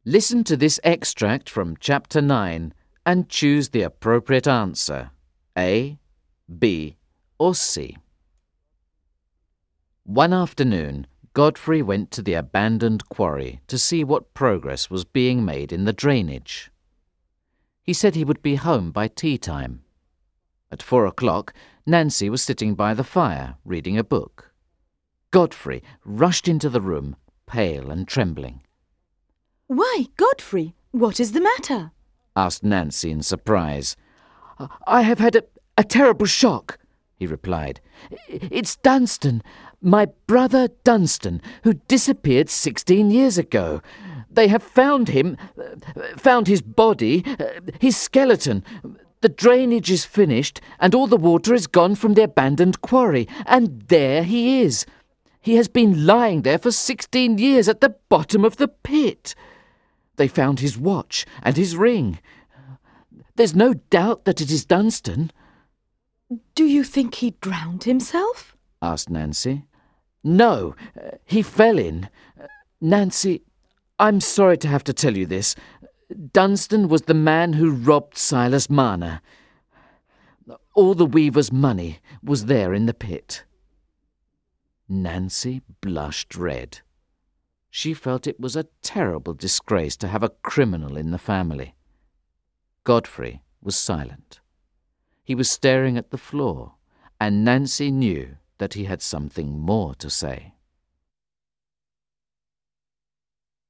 Listen to this extract from Chapter 9 and choose the appropriate answer, A, B, or C. One afternoon, Godfrey went to the abandoned quarry to see what progress was being made in the drainage. He said he would be home by tea time. At 4 o'clock, Nancy was sitting by the fire, reading a book. Godfrey rushed into the room, pale and trembling. "Why, Godfrey, what is the matter?" asked Nancy in surprise. "I have had a terrible shock," he replied. "It's Dunstan, my brother Dunstan, who disappeared 16 years ago. They have found him, found his body, his skeleton. The drainage is finished, and all the water is gone from the abandoned quarry, and there he is. He has been lying there for 16 years at the bottom of the pit. They found his watch and his ring. There's no doubt that it is Dunstan." "Do you think he drowned himself?" asked Nancy. "No, he fell in. Nancy, I'm sorry to have to tell you this. Dunstan was the man who robbed Silas Marner. All the weaver's money was there in the pit." Nancy blushed red. She felt it was a terrible disgrace to have a criminal in the family. Godfrey was silent. He was staring at the floor, and Nancy knew that he had something more to say.